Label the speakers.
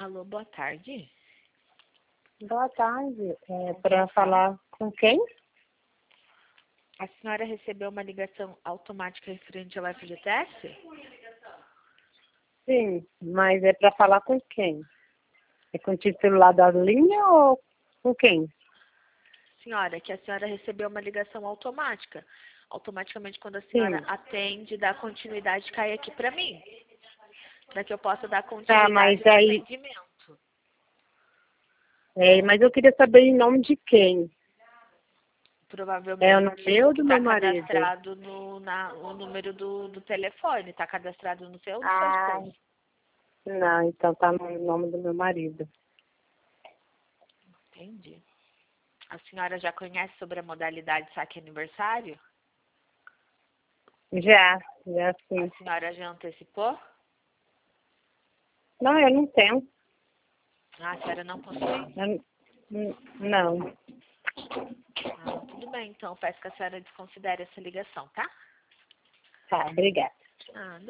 Speaker 1: Alô, boa tarde.
Speaker 2: Boa tarde. Para falar com quem?
Speaker 1: A senhora recebeu uma ligação automática referente ao FGTS?
Speaker 2: Sim, mas é para falar com quem? É com o titular da linha ou com quem?
Speaker 1: Senhora, que a senhora recebeu uma ligação automática. Automaticamente, quando a
Speaker 2: Sim.
Speaker 1: senhora atende, dá continuidade, cai aqui para mim. Para que eu possa dar
Speaker 2: Tá,
Speaker 1: continuidade
Speaker 2: mas
Speaker 1: no
Speaker 2: aí.
Speaker 1: atendimento.
Speaker 2: Mas eu queria saber em nome de quem? É o
Speaker 1: Provavelmente
Speaker 2: meu ou
Speaker 1: que
Speaker 2: do
Speaker 1: está
Speaker 2: meu marido?
Speaker 1: cadastrado no número do telefone. Está cadastrado no seu ou no seu
Speaker 2: Ah,
Speaker 1: esposo?
Speaker 2: não, então tá no nome do meu marido.
Speaker 1: Entendi. A senhora já conhece sobre a modalidade saque aniversário?
Speaker 2: Já sim.
Speaker 1: A senhora já antecipou?
Speaker 2: Não, eu não tenho.
Speaker 1: Ah, a senhora não possui?
Speaker 2: Não.
Speaker 1: Ah, tudo bem, então. Peço que a senhora desconsidere essa ligação, tá?
Speaker 2: Tá, obrigada.
Speaker 1: Ah,